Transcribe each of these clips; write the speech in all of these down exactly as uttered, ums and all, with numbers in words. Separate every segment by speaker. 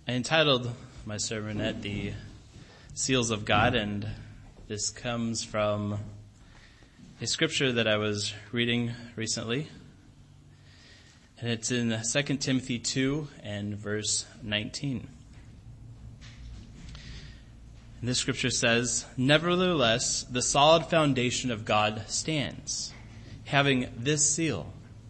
Speaker 1: I entitled my sermonette "The Seals of God," and this comes from a scripture that I was reading recently. And it's in Second Timothy two and verse nineteen. And this scripture says, "Nevertheless, the solid foundation of God stands, having this seal."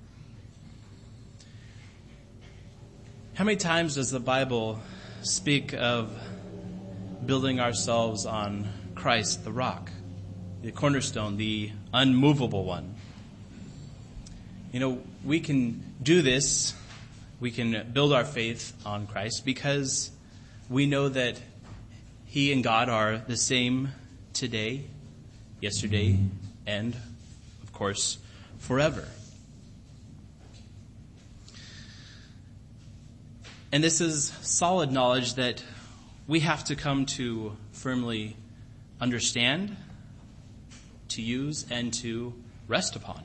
Speaker 1: How many times does the Bible speak of building ourselves on Christ, the rock, the cornerstone, the unmovable one? You know, we can do this, we can build our faith on Christ because we know that He and God are the same today, yesterday, and, of course, forever. And this is solid knowledge that we have to come to firmly understand, to use, and to rest upon.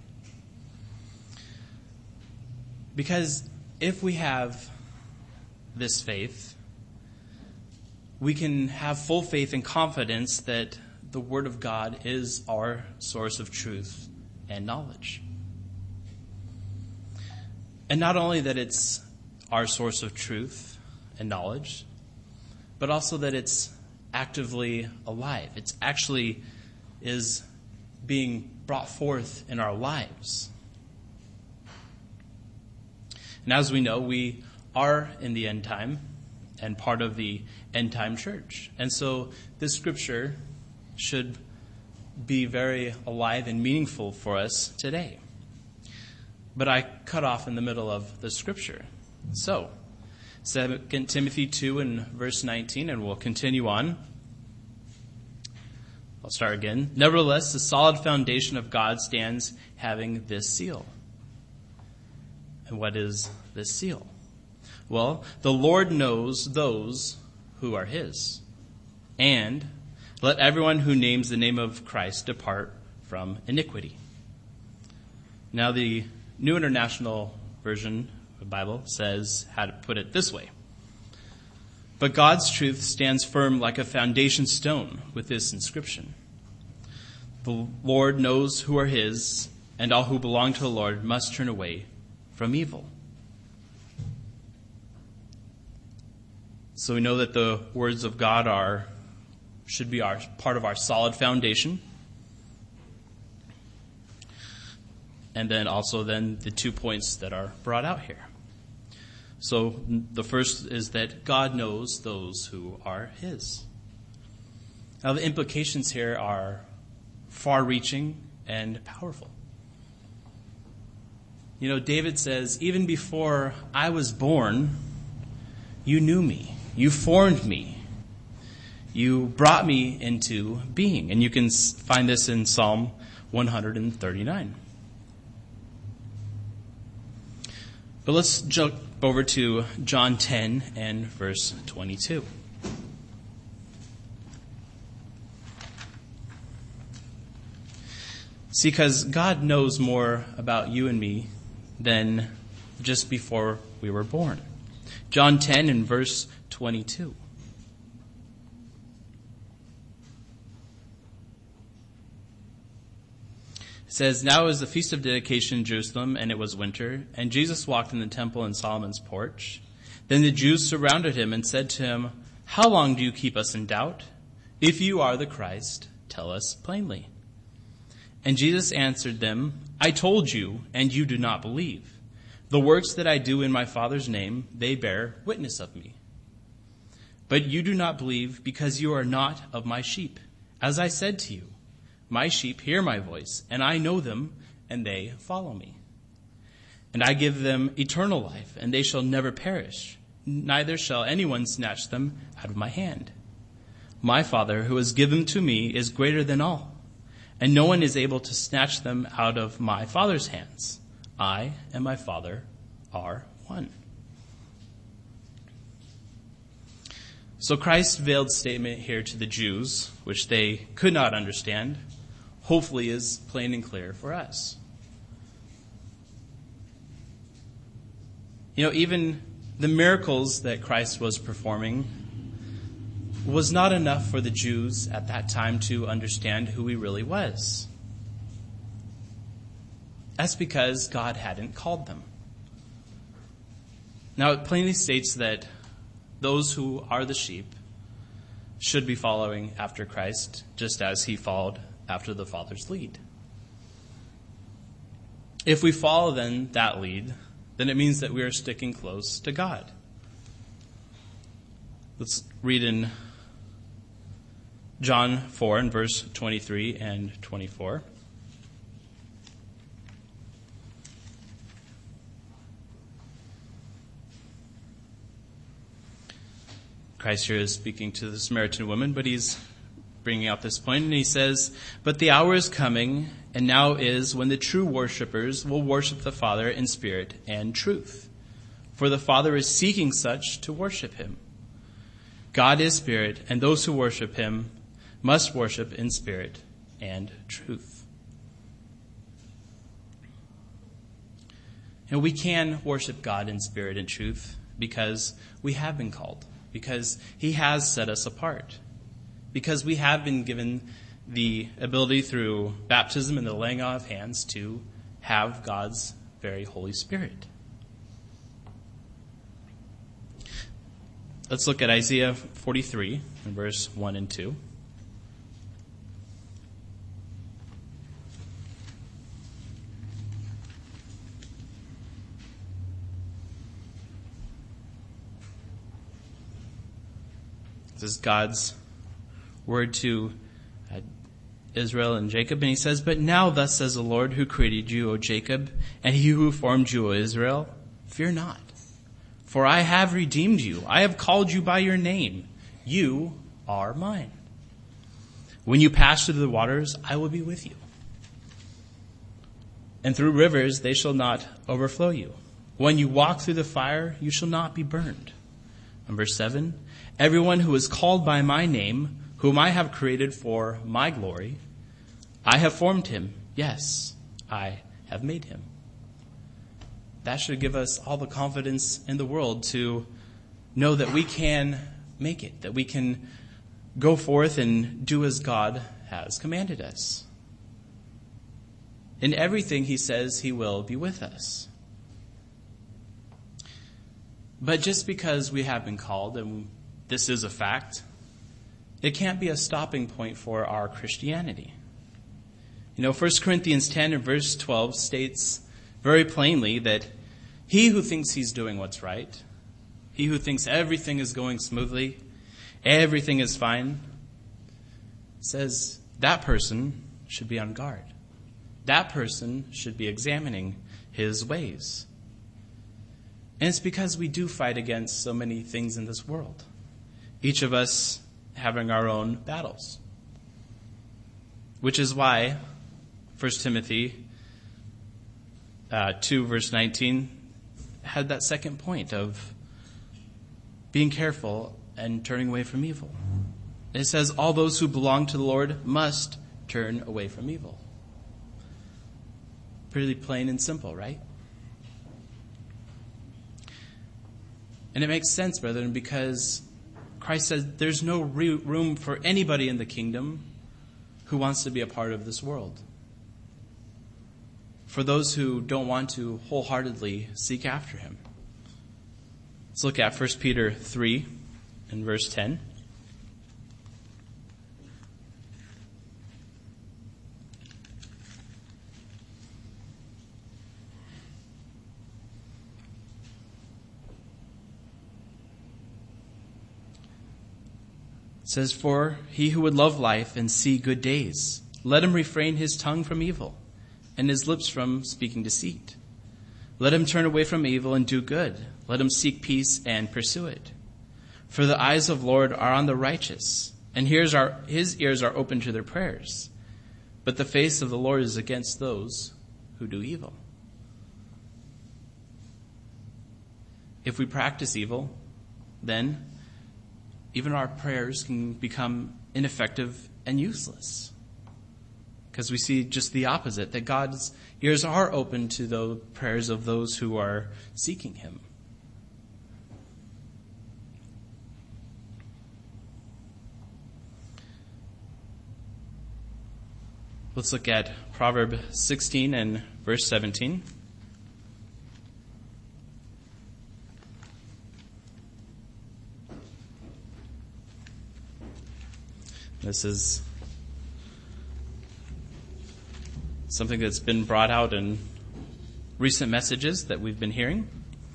Speaker 1: Because if we have this faith, we can have full faith and confidence that the Word of God is our source of truth and knowledge. And not only that it's our source of truth and knowledge, but also that it's actively alive. It's actually is being brought forth in our lives. And as we know, we are in the end time and part of the end time church. And so this scripture should be very alive and meaningful for us today. But I cut off in the middle of the scripture. So, Second Timothy two and verse nineteen, and we'll continue on. I'll start again. "Nevertheless, the solid foundation of God stands, having this seal." And what is this seal? Well, the Lord knows those who are His. And let everyone who names the name of Christ depart from iniquity. Now, the New International Version the Bible says how to put it this way. "But God's truth stands firm like a foundation stone with this inscription: The Lord knows who are His, and all who belong to the Lord must turn away from evil." So we know that the words of God are should be our part of our solid foundation. And then also then the two points that are brought out here. So the first is that God knows those who are His. Now the implications here are far-reaching and powerful. You know, David says, "Even before I was born, you knew me. You formed me. You brought me into being." And you can find this in Psalm one thirty-nine. But let's jump over to John ten and verse twenty-two. See, because God knows more about you and me than just before we were born. John ten and verse twenty-two. It says, "Now is the feast of dedication in Jerusalem, and it was winter, and Jesus walked in the temple in Solomon's porch. Then the Jews surrounded him and said to him, 'How long do you keep us in doubt? If you are the Christ, tell us plainly.' And Jesus answered them, 'I told you, and you do not believe. The works that I do in my Father's name, they bear witness of me. But you do not believe because you are not of my sheep. As I said to you, my sheep hear my voice, and I know them, and they follow me. And I give them eternal life, and they shall never perish. Neither shall anyone snatch them out of my hand. My Father, who has given to me, is greater than all, and no one is able to snatch them out of my Father's hands. I and my Father are one." So Christ's veiled statement here to the Jews, which they could not understand, hopefully is plain and clear for us. You know, even the miracles that Christ was performing was not enough for the Jews at that time to understand who he really was. That's because God hadn't called them. Now, it plainly states that those who are the sheep should be following after Christ, just as he followed after the Father's lead. If we follow then that lead, then it means that we are sticking close to God. Let's read in John four and verse twenty-three and twenty-four. Christ here is speaking to the Samaritan woman, but he's bringing out this point, and he says, "But the hour is coming, and now is, when the true worshipers will worship the Father in spirit and truth. For the Father is seeking such to worship him. God is spirit, and those who worship him must worship in spirit and truth." And we can worship God in spirit and truth because we have been called, because he has set us apart, because we have been given the ability through baptism and the laying on of hands to have God's very Holy Spirit. Let's look at Isaiah forty-three, in verse one and two. This is God's word to uh, Israel and Jacob, and he says, "But now thus says the Lord who created you, O Jacob, and he who formed you, O Israel, fear not, for I have redeemed you. I have called you by your name. You are mine. When you pass through the waters, I will be with you. And through rivers, they shall not overflow you. When you walk through the fire, you shall not be burned." And verse seven, "Everyone who is called by my name, whom I have created for my glory, I have formed him. Yes, I have made him." That should give us all the confidence in the world to know that we can make it, that we can go forth and do as God has commanded us. In everything, he says he will be with us. But just because we have been called, and this is a fact, it can't be a stopping point for our Christianity. You know, First Corinthians ten and verse twelve states very plainly that he who thinks he's doing what's right, he who thinks everything is going smoothly, everything is fine, says that person should be on guard. That person should be examining his ways. And it's because we do fight against so many things in this world, each of us having our own battles. Which is why First Timothy uh, two, verse nineteen, had that second point of being careful and turning away from evil. It says all those who belong to the Lord must turn away from evil. Pretty plain and simple, right? And it makes sense, brethren, because Christ says there's no re- room for anybody in the kingdom who wants to be a part of this world. For those who don't want to wholeheartedly seek after him. Let's look at First Peter three and verse ten. It says, "For he who would love life and see good days, let him refrain his tongue from evil and his lips from speaking deceit. Let him turn away from evil and do good. Let him seek peace and pursue it. For the eyes of the Lord are on the righteous, and his ears are open to their prayers. But the face of the Lord is against those who do evil." If we practice evil, then even our prayers can become ineffective and useless. Because we see just the opposite, that God's ears are open to the prayers of those who are seeking him. Let's look at Proverbs sixteen and verse seventeen. This is something that's been brought out in recent messages that we've been hearing.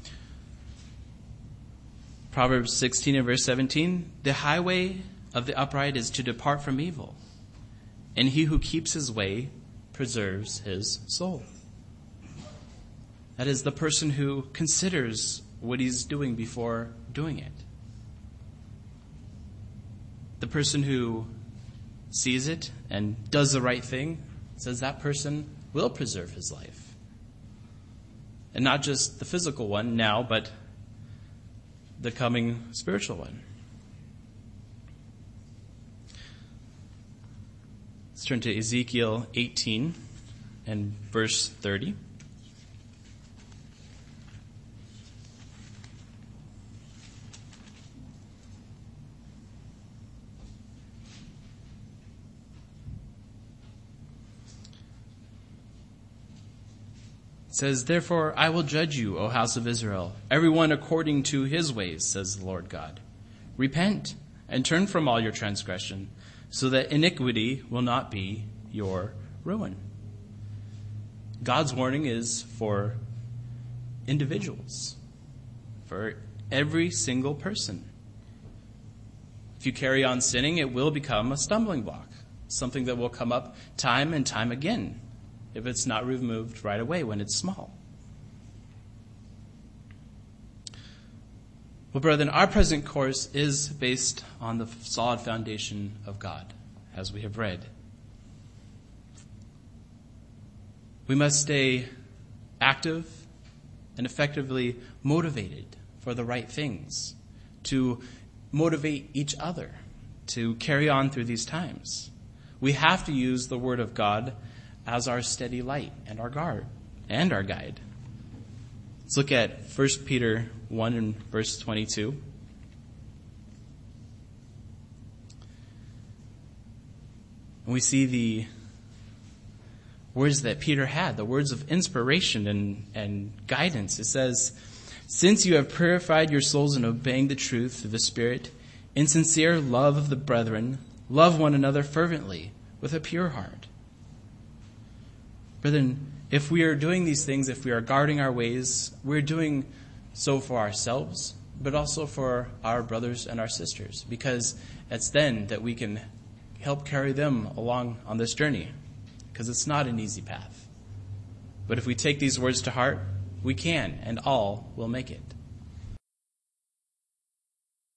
Speaker 1: Proverbs sixteen and verse seventeen, the highway of the upright is to depart from evil, and he who keeps his way preserves his soul. That is the person who considers what he's doing before doing it. The person who sees it and does the right thing says that person will preserve his life. And not just the physical one now, but the coming spiritual one. Let's turn to Ezekiel eighteen and verse thirty. It says, therefore I will judge you, O house of Israel, everyone according to his ways, says the Lord God. Repent and turn from all your transgression, so that iniquity will not be your ruin. God's warning is for individuals, for every single person. If you carry on sinning, it will become a stumbling block, something that will come up time and time again if it's not removed right away when it's small. Well, brethren, our present course is based on the solid foundation of God, as we have read. We must stay active and effectively motivated for the right things, to motivate each other to carry on through these times. We have to use the Word of God as our steady light and our guard and our guide. Let's look at First Peter one and verse twenty-two. And we see the words that Peter had, the words of inspiration and, and guidance. It says, since you have purified your souls in obeying the truth through the Spirit, in sincere love of the brethren, love one another fervently with a pure heart. Brethren, if we are doing these things, if we are guarding our ways, we're doing so for ourselves, but also for our brothers and our sisters, because it's then that we can help carry them along on this journey, because it's not an easy path. But if we take these words to heart, we can, and all will make it.